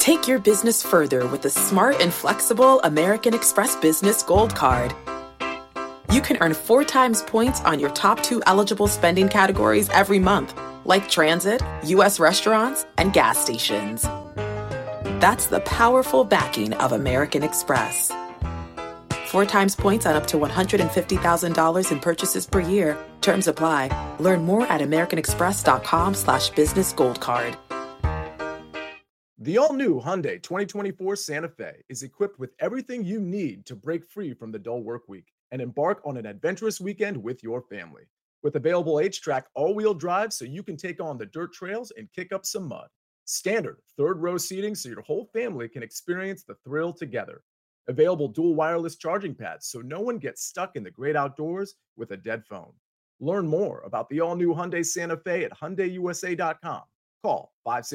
Take your business further with the smart and flexible American Express Business Gold Card. You can earn 4 times points on your top 2 eligible spending categories every month, like transit, U.S. restaurants, and gas stations. That's the powerful backing of American Express. 4 times points on up to $150,000 in purchases per year. Terms apply. Learn more at americanexpress.com/businessgoldcard. The all-new Hyundai 2024 Santa Fe is equipped with everything you need to break free from the dull work week and embark on an adventurous weekend with your family. With available H-Track all-wheel drive so you can take on the dirt trails and kick up some mud. Standard third-row seating so your whole family can experience the thrill together. Available dual wireless charging pads so no one gets stuck in the great outdoors with a dead phone. Learn more about the all-new Hyundai Santa Fe at HyundaiUSA.com. Call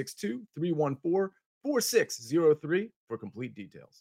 562-314-4603 for complete details.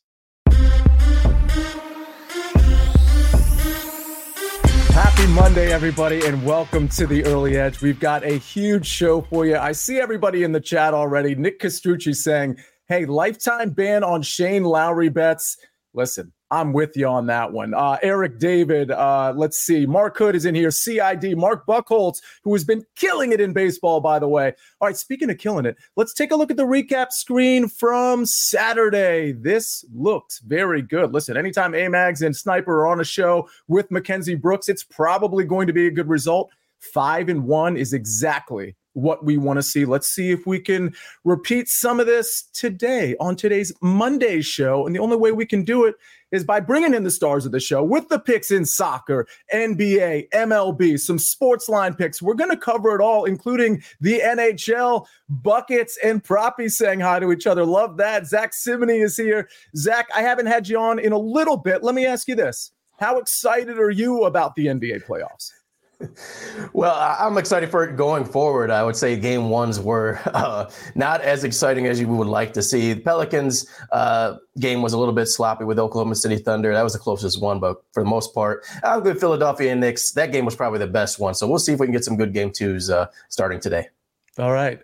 Happy Monday, everybody, and welcome to The Early Edge. We've got a huge show for you. I see everybody in the chat already. Nick Castrucci saying, hey, lifetime ban on Shane Lowry bets. Listen, I'm with you on that one. Eric David, let's see. Mark Hood is in here. CID, Mark Buchholz, who has been killing it in baseball, by the way. All right, speaking of killing it, let's take a look at the recap screen from Saturday. This looks very good. Listen, anytime A-Mags and Sniper are on a show with Mackenzie Brooks, it's probably going to be a good result. 5-1 is exactly what we want to see. Let's see if we can repeat some of this today on today's Monday show. And the only way we can do it is by bringing in the stars of the show with the picks in soccer, NBA, MLB, some sports line picks. We're going to cover it all, including the NHL, buckets, and Proppy saying hi to each other. Love that. Zach Simony is here. Zach, I haven't had you on in a little bit. Let me ask you this. How excited are you about the NBA playoffs? Well, I'm excited for it going forward. I would say game ones were not as exciting as you would like to see. The Pelicans game was a little bit sloppy with Oklahoma City Thunder. That was the closest one, but for the most part, I'm good. Philadelphia and Knicks, that game was probably the best one. So we'll see if we can get some good game twos starting today. All right.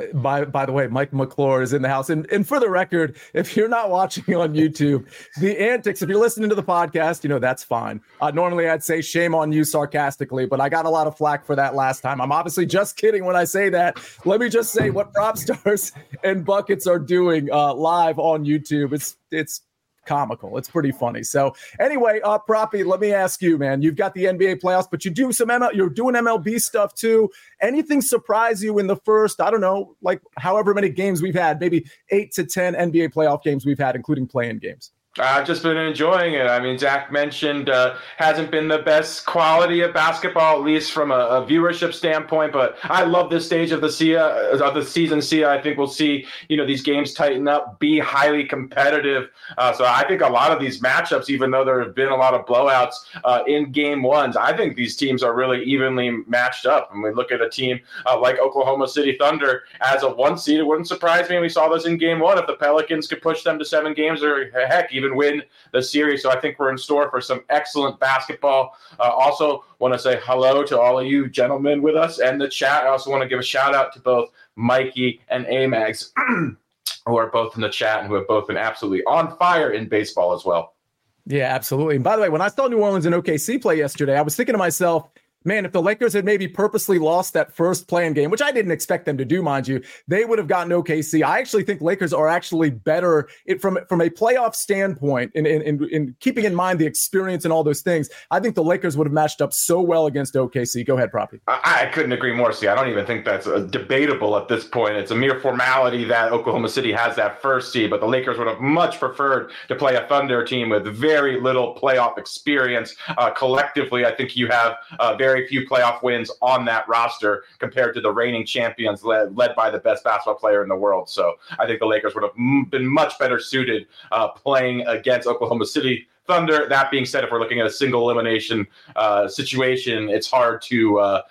By the way, Mike McClure is in the house. And for the record, if you're not watching on YouTube, the antics, if you're listening to the podcast, that's fine. Normally I'd say shame on you sarcastically, but I got a lot of flack for that last time. I'm obviously just kidding when I say that. Let me just say what Prop Stars and Buckets are doing live on YouTube. It's comical. It's pretty funny. So anyway, Proppy, let me ask you, man, you've got the NBA playoffs, but you do you're doing MLB stuff too. Anything surprise you in the first, I don't know, like however many games we've had, maybe 8 to 10 NBA playoff games we've had, including play-in games? I've just been enjoying it. I mean, Zach mentioned hasn't been the best quality of basketball, at least from a viewership standpoint. But I love this stage of the season. I think we'll see these games tighten up, be highly competitive. So I think a lot of these matchups, even though there have been a lot of blowouts in game ones, I think these teams are really evenly matched up. And we look at a team like Oklahoma City Thunder as a 1 seed. It wouldn't surprise me. We saw this in game one. If the Pelicans could push them to 7 games, or heck, even win the series. So I think we're in store for some excellent basketball. Also want to say hello to all of you gentlemen with us and the chat. I also want to give a shout out to both Mikey and A-Mags who are both in the chat and who have both been absolutely on fire in baseball as well. Yeah, absolutely. And by the way, when I saw New Orleans and OKC play yesterday, I was thinking to myself, man, if the Lakers had maybe purposely lost that first play-in game, which I didn't expect them to do, mind you, they would have gotten OKC. I actually think Lakers are actually better from a playoff standpoint, in keeping in mind the experience and all those things. I think the Lakers would have matched up so well against OKC. Go ahead, Proppy. I couldn't agree more. See, I don't even think that's debatable at this point. It's a mere formality that Oklahoma City has that first seed, but the Lakers would have much preferred to play a Thunder team with very little playoff experience. Collectively, I think you have very few playoff wins on that roster compared to the reigning champions led by the best basketball player in the world. So I think the Lakers would have been much better suited playing against Oklahoma City Thunder. That being said, if we're looking at a single elimination situation, it's hard to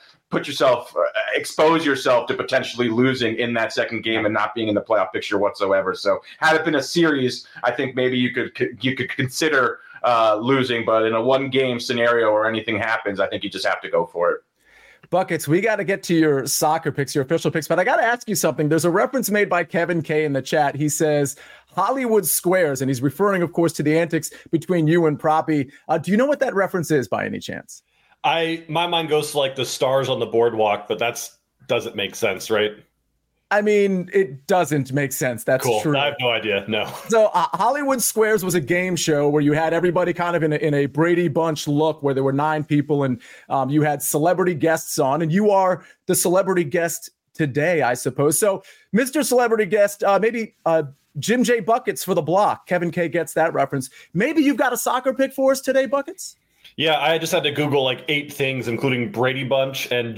expose yourself to potentially losing in that second game and not being in the playoff picture whatsoever. So had it been a series, I think maybe you could consider losing, but in a 1-game scenario or anything happens, I think you just have to go for it. Buckets, we got to get to your soccer picks, your official picks, but I got to ask you something. There's a reference made by Kevin K in the chat. He says Hollywood Squares, and he's referring, of course, to the antics between you and Proppy. Do you know what that reference is by any chance? My mind goes to like the stars on the boardwalk, but doesn't make sense, right? I mean, it doesn't make sense. That's cool. True. I have no idea. No. So Hollywood Squares was a game show where you had everybody kind of in a Brady Bunch look where there were 9 people and you had celebrity guests on, and you are the celebrity guest today, I suppose. So Mr. Celebrity Guest, maybe Jim J. Buckets for the block. Kevin K gets that reference. Maybe you've got a soccer pick for us today, Buckets? Yeah, I just had to Google like 8 things, including Brady Bunch and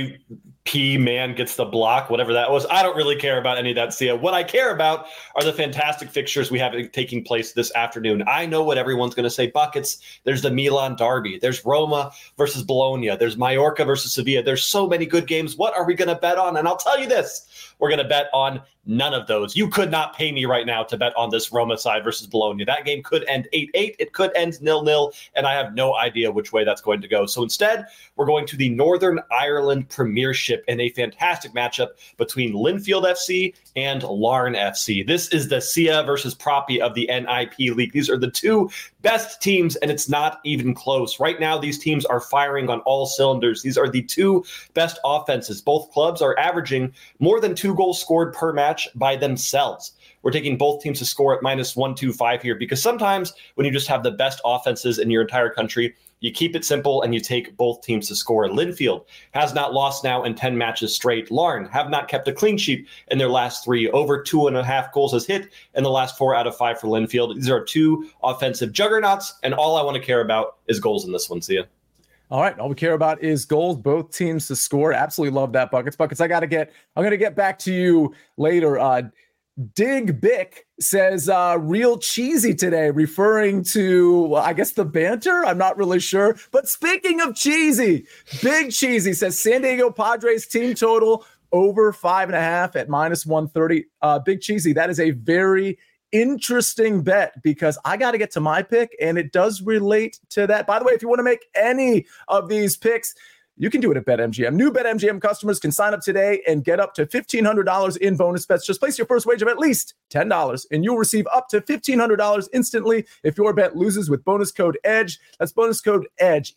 JP Man gets the block, whatever that was. I don't really care about any of that, Sia. What I care about are the fantastic fixtures we have taking place this afternoon. I know what everyone's going to say. Buckets, there's the Milan Derby. There's Roma versus Bologna. There's Mallorca versus Sevilla. There's so many good games. What are we going to bet on? And I'll tell you this. We're going to bet on none of those. You could not pay me right now to bet on this Roma side versus Bologna. That game could end 8-8. It could end 0-0, and I have no idea which way that's going to go. So instead, we're going to the Northern Ireland Premiership in a fantastic matchup between Linfield FC and Larne FC. This is the Sia versus Proppy of the NIP League. These are the 2 best teams, and it's not even close. Right now, these teams are firing on all cylinders. These are the 2 best offenses. Both clubs are averaging more than 2 goals scored per match by themselves. We're taking both teams to score at -125 here because sometimes when you just have the best offenses in your entire country, you keep it simple and you take both teams to score. Linfield has not lost now in 10 matches straight. Larne have not kept a clean sheet in their last 3. Over 2.5 goals has hit in the last 4 out of 5 for Linfield. These are 2 offensive juggernauts, and all I want to care about is goals in this one, Sia. All right. All we care about is goals, both teams to score. Absolutely love that, Buckets. Buckets, I'm going to get back to you later. Dig Bick says real cheesy today, referring to, I guess, the banter. I'm not really sure. But speaking of cheesy, Big Cheesy says San Diego Padres team total over 5.5 at -130. Big Cheesy, that is a very interesting bet because I got to get to my pick, and it does relate to that. By the way, if you want to make any of these picks, you can do it at BetMGM. New BetMGM customers can sign up today and get up to $1,500 in bonus bets. Just place your first wager of at least $10, and you'll receive up to $1,500 instantly if your bet loses with bonus code EDGE. That's bonus code EDGE,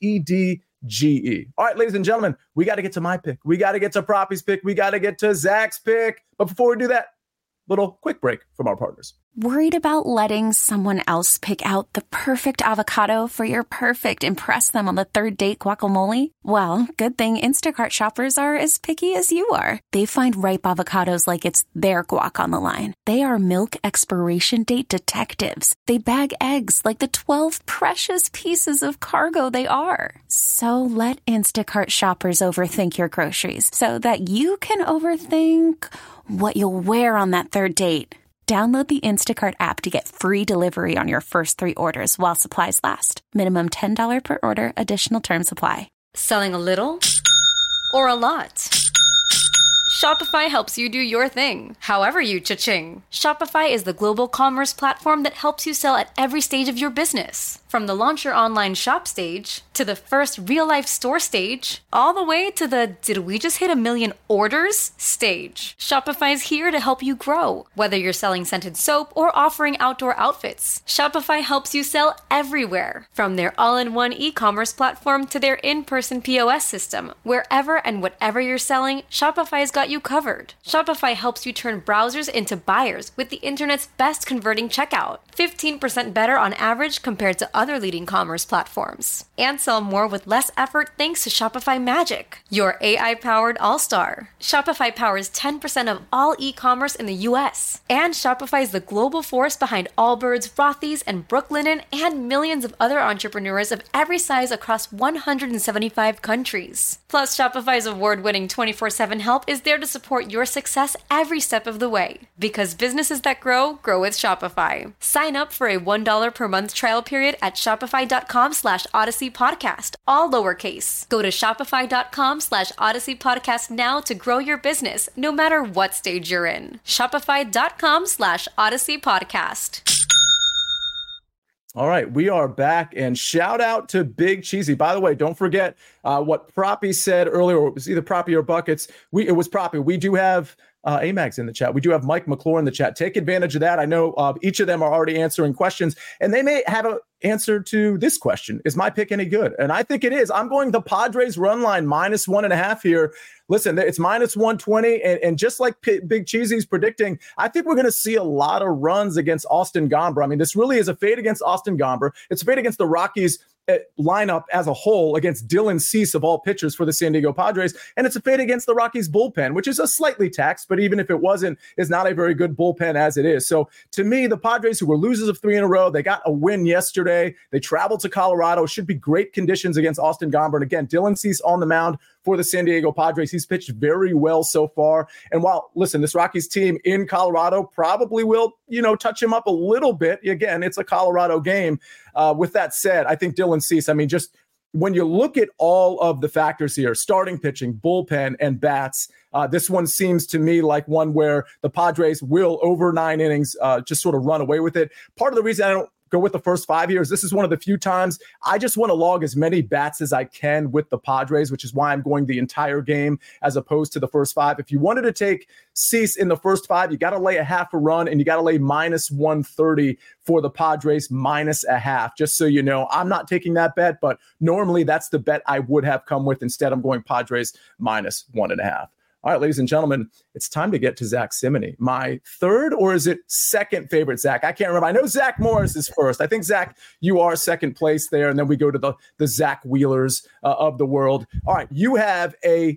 EDGE. All right, ladies and gentlemen, we got to get to my pick. We got to get to Proppy's pick. We got to get to Zach's pick. But before we do that, little quick break from our partners. Worried about letting someone else pick out the perfect avocado for your perfect impress them on the 3rd date guacamole? Well, good thing Instacart shoppers are as picky as you are. They find ripe avocados like it's their guac on the line. They are milk expiration date detectives. They bag eggs like the 12 precious pieces of cargo they are. So let Instacart shoppers overthink your groceries so that you can overthink what you'll wear on that 3rd date. Download the Instacart app to get free delivery on your first 3 orders while supplies last. Minimum $10 per order. Additional terms apply. Selling a little or a lot? Shopify helps you do your thing, however you cha-ching. Shopify is the global commerce platform that helps you sell at every stage of your business. From the launch your online shop stage, to the first real-life store stage, all the way to the did we just hit 1 million orders stage. Shopify is here to help you grow. Whether you're selling scented soap or offering outdoor outfits, Shopify helps you sell everywhere. From their all-in-one e-commerce platform to their in-person POS system, wherever and whatever you're selling, Shopify's got you covered. Shopify helps you turn browsers into buyers with the internet's best converting checkout. 15% better on average compared to other leading commerce platforms. And sell more with less effort thanks to Shopify Magic, your AI-powered all-star. Shopify powers 10% of all e-commerce in the US. And Shopify is the global force behind Allbirds, Rothy's, and Brooklinen, and millions of other entrepreneurs of every size across 175 countries. Plus, Shopify's award-winning 24/7 help is there to support your success every step of the way. Because businesses that grow, grow with Shopify. Sign up for a $1 per month trial period at shopify.com/Odyssey Podcast, all lowercase. Go to shopify.com/Odyssey Podcast now to grow your business, no matter what stage you're in. Shopify.com/Odyssey Podcast. All right, we are back, and shout out to Big Cheesy. By the way, don't forget what Proppy said earlier. It was either Proppy or Buckets. It was Proppy. We do have Amags in the chat. We do have Mike McClure in the chat. Take advantage of that. I know each of them are already answering questions, and they may have an answer to this question. Is my pick any good? And I think it is. I'm going the Padres run line -1.5 here. Listen, it's -120, and just like Big Cheesy's predicting, I think we're going to see a lot of runs against Austin Gomber. I mean, this really is a fade against Austin Gomber. It's a fade against the Rockies lineup as a whole, against Dylan Cease of all pitchers for the San Diego Padres, and it's a fade against the Rockies bullpen, which is a slightly taxed, but even if it wasn't, is not a very good bullpen as it is. So to me, the Padres, who were losers of 3 in a row, they got a win yesterday. They traveled to Colorado. Should be great conditions against Austin Gomber. And again, Dylan Cease on the mound for the San Diego Padres. He's pitched very well so far. And while, listen, this Rockies team in Colorado probably will, touch him up a little bit. Again, it's a Colorado game. With that said, I think Dylan Cease, just when you look at all of the factors here, starting pitching, bullpen, and bats, this one seems to me like one where the Padres will, over 9 innings, just sort of run away with it. Part of the reason I don't go with the first 5 years, this is one of the few times I just want to log as many bats as I can with the Padres, which is why I'm going the entire game as opposed to the first 5. If you wanted to take Cease in the first 5, you got to lay a half a run, and you got to lay -130 for the Padres -0.5. Just so you know, I'm not taking that bet, but normally that's the bet I would have come with. Instead, I'm going Padres -1.5. All right, ladies and gentlemen, it's time to get to Zach Cimini. My third, or is it second favorite Zach? I can't remember. I know Zach Morris is first. I think, Zach, you are second place there. And then we go to the Zach Wheelers of the world. All right, you have a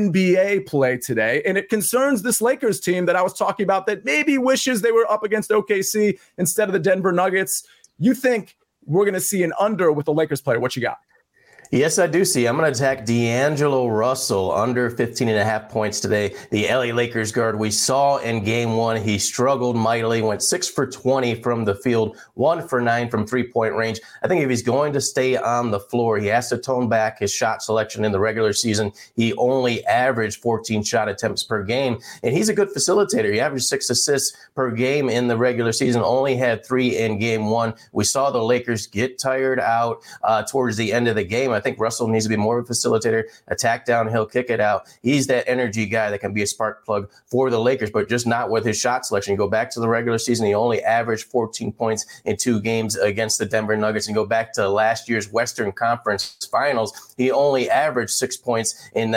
NBA play today, and it concerns this Lakers team that I was talking about that maybe wishes they were up against OKC instead of the Denver Nuggets. You think we're going to see an under with the Lakers player. What you got? Yes, I do see. I'm going to attack D'Angelo Russell under 15.5 points today. The LA Lakers guard we saw in game 1. He struggled mightily, went 6 for 20 from the field, 1 for 9 from 3-point range. I think if he's going to stay on the floor, he has to tone back his shot selection in the regular season. He only averaged 14 shot attempts per game, and he's a good facilitator. He averaged 6 assists per game in the regular season, only had 3 in game 1. We saw the Lakers get tired out towards the end of the game. I think Russell needs to be more of a facilitator, attack downhill, kick it out. He's that energy guy that can be a spark plug for the Lakers, but just not with his shot selection. You go back to the regular season, he only averaged 14 points in 2 games against the Denver Nuggets. And go back to last year's Western Conference Finals, he only averaged 6 points in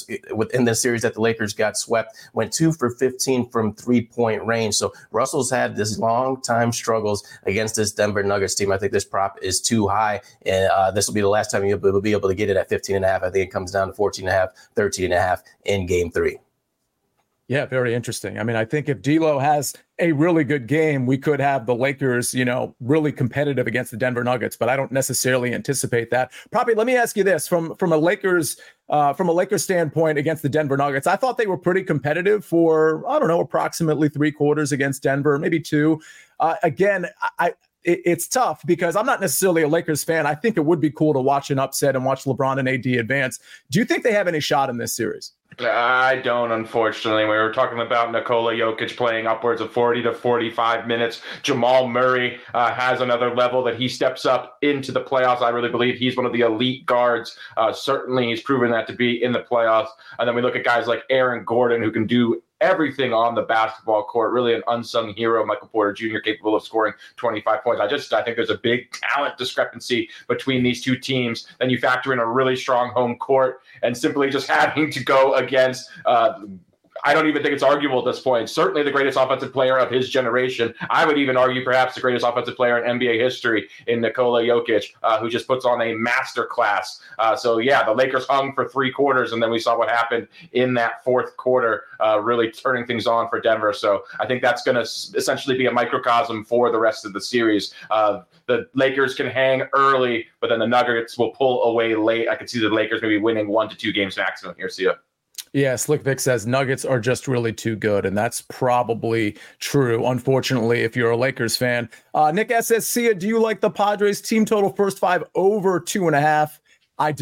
the series that the Lakers got swept, went 2 for 15 from 3-point range. So Russell's had this long time struggles against this Denver Nuggets team. I think this prop is too high, and this will be the last time you'll be able to get it at 15.5. I think it comes down to 14.5, 13.5 in game 3. Yeah, very interesting. I think if D'Lo has a really good game, we could have the Lakers, really competitive against the Denver Nuggets, but I don't necessarily anticipate that. Probably, let me ask you this from a Lakers standpoint against the Denver Nuggets. I thought they were pretty competitive for, approximately 3 quarters against Denver, maybe 2. Again, it's tough because I'm not necessarily a Lakers fan. I think it would be cool to watch an upset and watch LeBron and AD advance. Do you think they have any shot in this series? I don't, unfortunately. We were talking about Nikola Jokic playing upwards of 40 to 45 minutes. Jamal Murray has another level that he steps up into the playoffs. I really believe he's one of the elite guards. Certainly, he's proven that to be in the playoffs. And then we look at guys like Aaron Gordon, who can do everything on the basketball court, really an unsung hero. Michael Porter Jr. capable of scoring 25 points. I think there's a big talent discrepancy between these two teams. Then you factor in a really strong home court and simply just having to go against I don't even think it's arguable at this point. Certainly the greatest offensive player of his generation. I would even argue perhaps the greatest offensive player in NBA history in Nikola Jokic, who just puts on a master class. The Lakers hung for 3 quarters, and then we saw what happened in that 4th quarter, really turning things on for Denver. So I think that's going to essentially be a microcosm for the rest of the series. The Lakers can hang early, but then the Nuggets will pull away late. I could see the Lakers maybe winning 1 to 2 games maximum here. See ya. Yeah, Slick Vic says Nuggets are just really too good, and that's probably true, unfortunately, if you're a Lakers fan. Nick S says, Sia, do you like the Padres team total first 5 over 2.5? I do.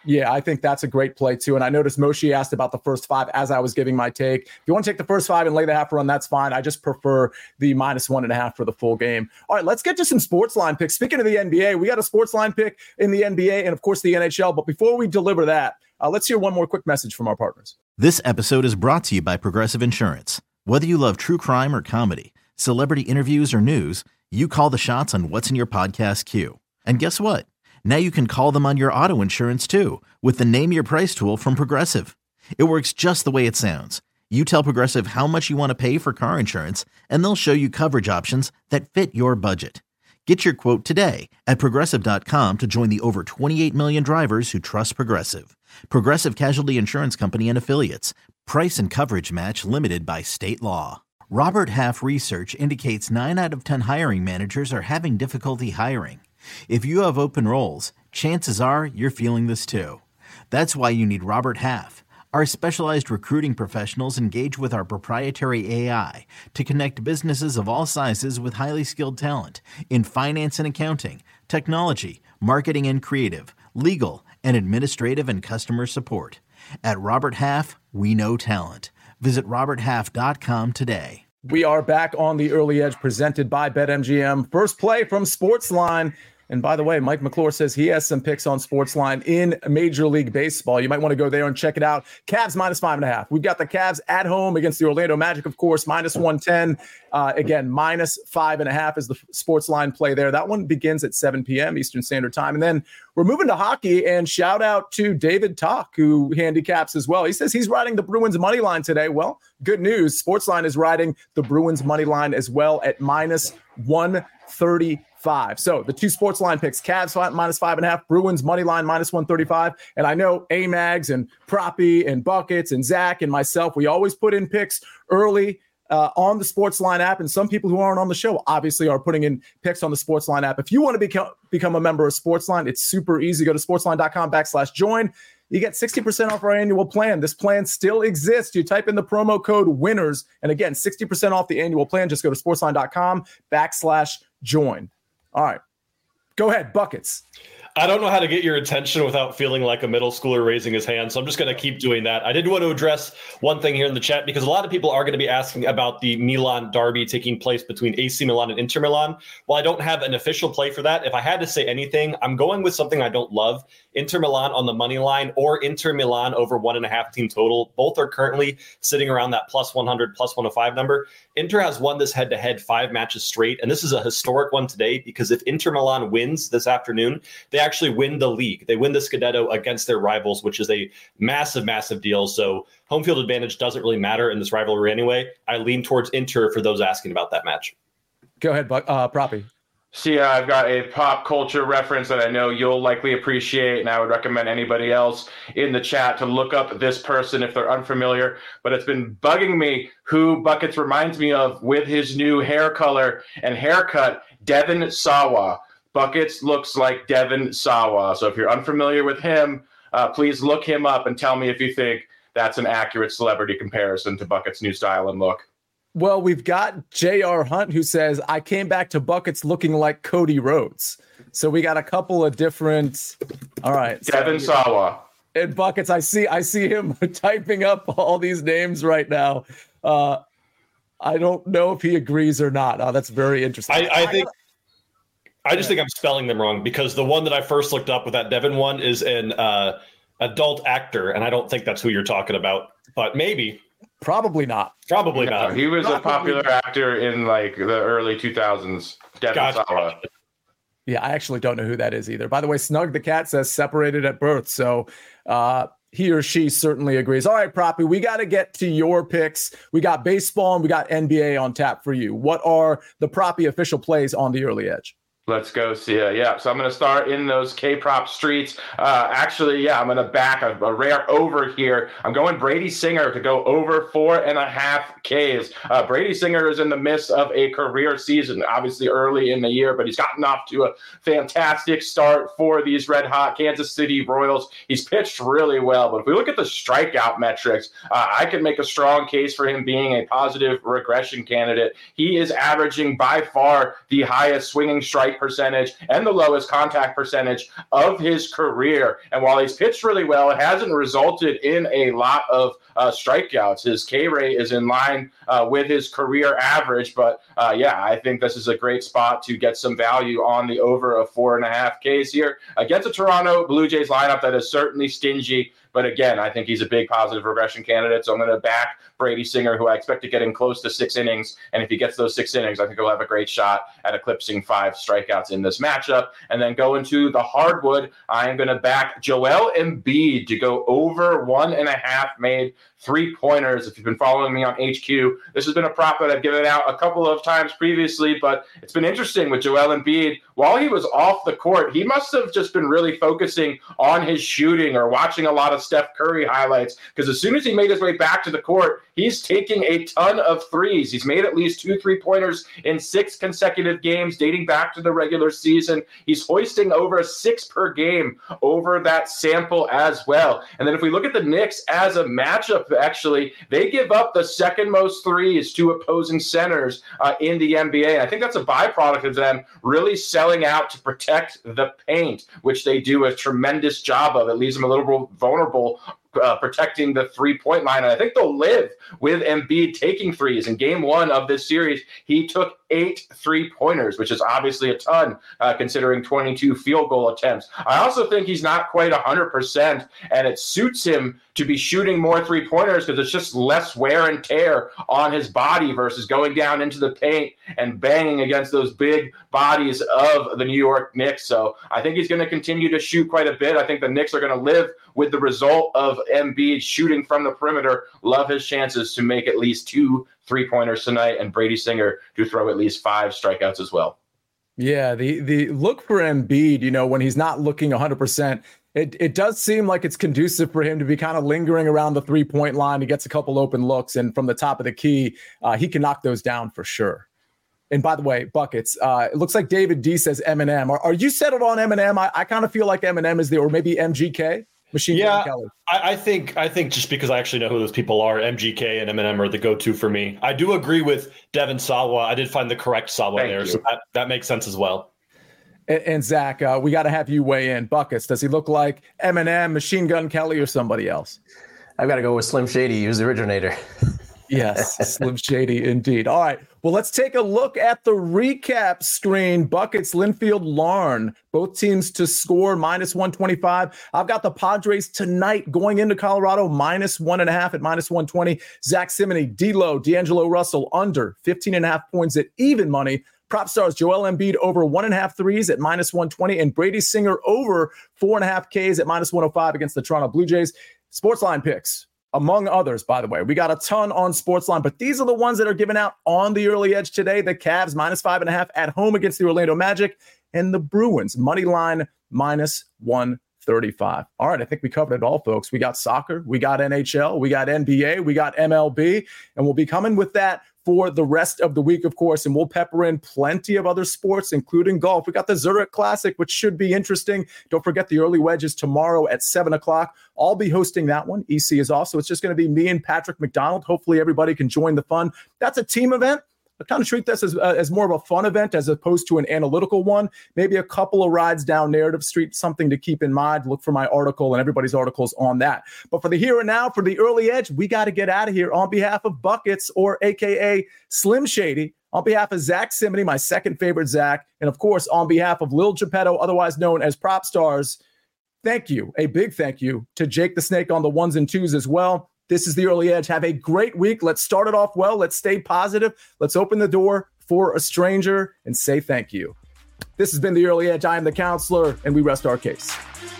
Yeah, I think that's a great play too. And I noticed Moshe asked about the first 5 as I was giving my take. If you want to take the first 5 and lay the half run, that's fine. I just prefer the -1.5 for the full game. All right, let's get to some sports line picks. Speaking of the NBA, we got a sports line pick in the NBA and, of course, the NHL. But before we deliver that, let's hear one more quick message from our partners. This episode is brought to you by Progressive Insurance. Whether you love true crime or comedy, celebrity interviews or news, you call the shots on what's in your podcast queue. And guess what? Now you can call them on your auto insurance too with the Name Your Price tool from Progressive. It works just the way it sounds. You tell Progressive how much you want to pay for car insurance, and they'll show you coverage options that fit your budget. Get your quote today at Progressive.com to join the over 28 million drivers who trust Progressive. Progressive Casualty Insurance Company and Affiliates. Price and coverage match limited by state law. Robert Half research indicates 9 out of 10 hiring managers are having difficulty hiring. If you have open roles, chances are you're feeling this too. That's why you need Robert Half. Our specialized recruiting professionals engage with our proprietary AI to connect businesses of all sizes with highly skilled talent in finance and accounting, technology, marketing and creative, legal, and administrative and customer support. At Robert Half, we know talent. Visit roberthalf.com today. We are back on the Early Edge presented by BetMGM. First play from Sportsline. And by the way, Mike McClure says he has some picks on Sportsline in Major League Baseball. You might want to go there and check it out. Cavs -5.5. We've got the Cavs at home against the Orlando Magic, of course, -110. Again, -5.5 is the Sportsline play there. That one begins at 7 p.m. Eastern Standard Time. And then we're moving to hockey, and shout out to David Talk, who handicaps as well. He says he's riding the Bruins money line today. Well, good news. Sportsline is riding the Bruins money line as well at -135. So the 2 sports line picks, Cavs -5.5, Bruins money line -135. And I know A-Mags and Proppy and Buckets and Zach and myself, we always put in picks early on the Sportsline app. And some people who aren't on the show obviously are putting in picks on the Sportsline app. If you want to become a member of Sportsline, it's super easy. Go to sportsline.com/join. You get 60% off our annual plan. This plan still exists. You type in the promo code WINNERS. And again, 60% off the annual plan. Just go to sportsline.com/join. All right. Go ahead, Buckets. I don't know how to get your attention without feeling like a middle schooler raising his hand, so I'm just going to keep doing that. I did want to address one thing here in the chat because a lot of people are going to be asking about the Milan derby taking place between AC Milan and Inter Milan. Well, I don't have an official play for that. If I had to say anything, I'm going with something I don't love. Inter Milan on the money line or Inter Milan over 1.5 team total. Both are currently sitting around that +100, +105 number. Inter has won this head-to-head 5 matches straight, and this is a historic one today because if Inter Milan wins this afternoon, they actually win the league. They win the Scudetto against their rivals, which is a massive, massive deal. So home field advantage doesn't really matter in this rivalry anyway. I lean towards Inter for those asking about that match. Go ahead, Proppy. See, I've got a pop culture reference that I know you'll likely appreciate, and I would recommend anybody else in the chat to look up this person if they're unfamiliar. But it's been bugging me who Buckets reminds me of with his new hair color and haircut, Devin Sawa. Buckets looks like Devin Sawa. So if you're unfamiliar with him, please look him up and tell me if you think that's an accurate celebrity comparison to Buckets' new style and look. Well, we've got J.R. Hunt who says, I came back to Buckets looking like Cody Rhodes. So we got a couple of different. All right. Devin Sawa. And Buckets, I see him typing up all these names right now. I don't know if he agrees or not. That's very interesting. I just think I'm spelling them wrong because the one that I first looked up with that Devin one is an adult actor, and I don't think that's who you're talking about, but maybe. Probably not. Probably not. He was a popular actor in like the early 2000s. Devin Sawa. Yeah, I actually don't know who that is either. By the way, Snug the Cat says separated at birth. So he or she certainly agrees. All right, Proppy, we got to get to your picks. We got baseball and we got NBA on tap for you. What are the Proppy official plays on the Early Edge? Let's go see it. Yeah, so I'm going to start in those K-prop streets. I'm going to back a rare over here. I'm going Brady Singer to go over 4.5 Ks. Brady Singer is in the midst of a career season, obviously early in the year, but he's gotten off to a fantastic start for these red-hot Kansas City Royals. He's pitched really well, but if we look at the strikeout metrics, I can make a strong case for him being a positive regression candidate. He is averaging by far the highest swinging strike percentage and the lowest contact percentage of his career. And while he's pitched really well, it hasn't resulted in a lot of strikeouts. His K rate is in line with his career average. But I think this is a great spot to get some value on the over of 4.5 Ks here against a Toronto Blue Jays lineup that is certainly stingy. But again, I think he's a big positive regression candidate. So I'm going to back Brady Singer, who I expect to get in close to 6 innings. And if he gets those 6 innings, I think he'll have a great shot at eclipsing 5 strikeouts in this matchup. And then go into the hardwood, I am going to back Joel Embiid to go over 1.5 made 3-pointers. If you've been following me on HQ, this has been a prop that I've given out a couple of times previously, but it's been interesting with Joel Embiid. While he was off the court, he must have just been really focusing on his shooting or watching a lot of Steph Curry highlights, because as soon as he made his way back to the court, he's taking a ton of threes. He's made at least 2 3-pointers in 6 consecutive games dating back to the regular season. He's hoisting over 6 per game over that sample as well. And then if we look at the Knicks as a matchup, actually, they give up the second most threes to opposing centers in the NBA. I think that's a byproduct of them really selling out to protect the paint, which they do a tremendous job of. It leaves them a little vulnerable protecting the 3-point line. And I think they'll live with Embiid taking threes. In game 1 of this series, he took 8 3-pointers, which is obviously a ton considering 22 field goal attempts. I also think he's not quite 100%, and it suits him to be shooting more 3-pointers because it's just less wear and tear on his body versus going down into the paint and banging against those big bodies of the New York Knicks. So I think he's going to continue to shoot quite a bit. I think the Knicks are going to live with the result of Embiid shooting from the perimeter. Love his chances to make at least 2 3-pointers tonight, and Brady Singer to throw at least 5 strikeouts as well. Yeah, the look for Embiid, when he's not looking 100%, it does seem like it's conducive for him to be kind of lingering around the 3-point line. He gets a couple open looks, and from the top of the key, he can knock those down for sure. And by the way, buckets, it looks like David D says Eminem. Are you settled on Eminem? I kind of feel like Eminem is or maybe MGK. Machine Gun Kelly. I think just because I actually know who those people are, MGK and Eminem are the go-to for me. I do agree with Devin Sawa. I did find the correct Sawa there, so that makes sense as well. And Zach, we got to have you weigh in. Buckets, does he look like Eminem, Machine Gun Kelly, or somebody else? I've got to go with Slim Shady, who's the originator. Yes, Slim Shady indeed. All right, well, let's take a look at the recap screen. Buckets, Linfield, Larn, both teams to score -125. I've got the Padres tonight going into Colorado -1.5 at -120. Zach Simony, D'Lo, D'Angelo Russell under 15.5 points at even money. Prop stars Joel Embiid over 1.5 threes at -120, and Brady Singer over 4.5 Ks at -105 against the Toronto Blue Jays. Sportsline picks, among others, by the way. We got a ton on Sportsline, but these are the ones that are given out on the early edge today. The Cavs -5.5 at home against the Orlando Magic, and the Bruins money line -135. All right, I think we covered it all, folks. We got soccer, we got NHL, we got NBA, we got MLB, and we'll be coming with that for the rest of the week, of course, and we'll pepper in plenty of other sports, including golf. We got the Zurich Classic, which should be interesting. Don't forget the early wedges tomorrow at 7 o'clock. I'll be hosting that one. EC is off, so it's just going to be me and Patrick McDonald. Hopefully everybody can join the fun. That's a team event. I kind of treat this as more of a fun event as opposed to an analytical one. Maybe a couple of rides down Narrative Street, something to keep in mind. Look for my article and everybody's articles on that. But for the here and now, for the early edge, we got to get out of here. On behalf of Buckets, or AKA Slim Shady, on behalf of Zach Simony, my second favorite Zach, and of course, on behalf of Lil Geppetto, otherwise known as Prop Stars, thank you, a big thank you to Jake the Snake on the ones and twos as well. This is the Early Edge. Have a great week. Let's start it off well. Let's stay positive. Let's open the door for a stranger and say thank you. This has been the Early Edge. I am the counselor, and we rest our case.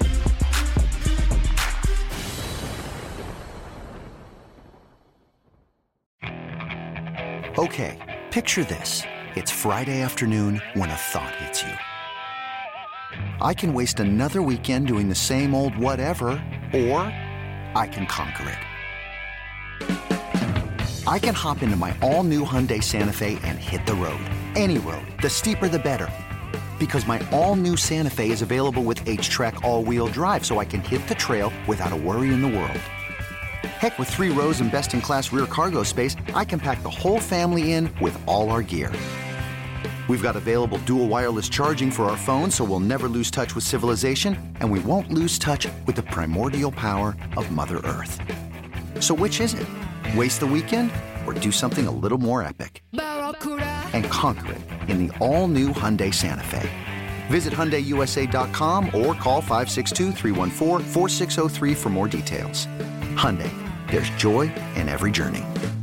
Okay, picture this. It's Friday afternoon when a thought hits you. I can waste another weekend doing the same old whatever, or I can conquer it. I can hop into my all-new Hyundai Santa Fe and hit the road. Any road. The steeper, the better. Because my all-new Santa Fe is available with H-Track all-wheel drive, so I can hit the trail without a worry in the world. Heck, with 3 rows and best-in-class rear cargo space, I can pack the whole family in with all our gear. We've got available dual wireless charging for our phones, so we'll never lose touch with civilization, and we won't lose touch with the primordial power of Mother Earth. So which is it? Waste the weekend or do something a little more epic? And conquer it in the all-new Hyundai Santa Fe. Visit HyundaiUSA.com or call 562-314-4603 for more details. Hyundai, there's joy in every journey.